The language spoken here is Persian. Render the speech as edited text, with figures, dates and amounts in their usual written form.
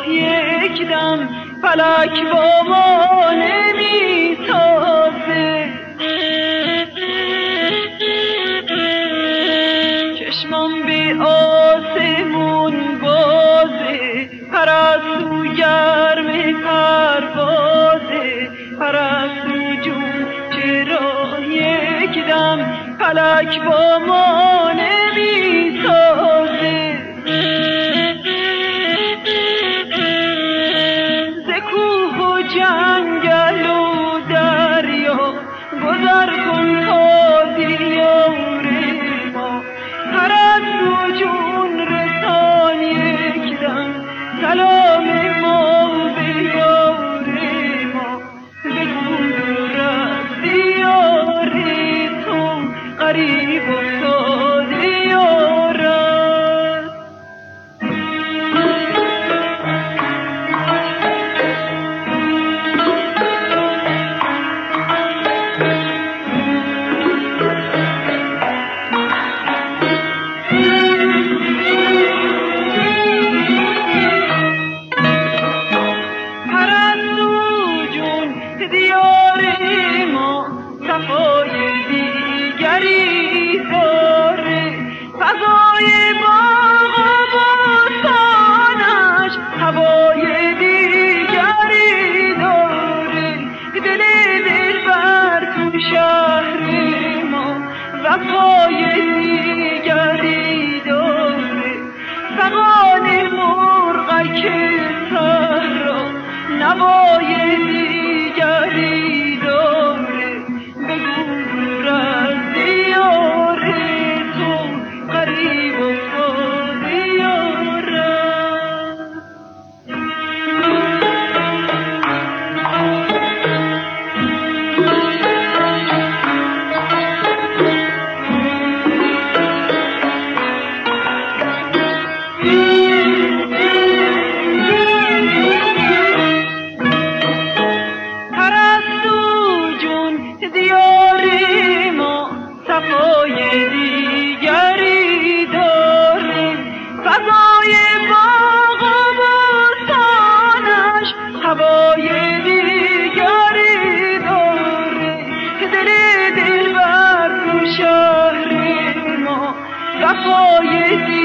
یک دم فلک با ما نمی سازه. چشمم به آسمون بازه، پرستو گرم پروازه. پرستو جون چرا یک دم فلک با ما نمی سازه. ز کوه و جنگل و دریا گذر کن تا دیار ما. پرستو جون رسان یک دم سلام ما به یار ما. بگو دور از دیار تو غریب افتاده یارم. وفای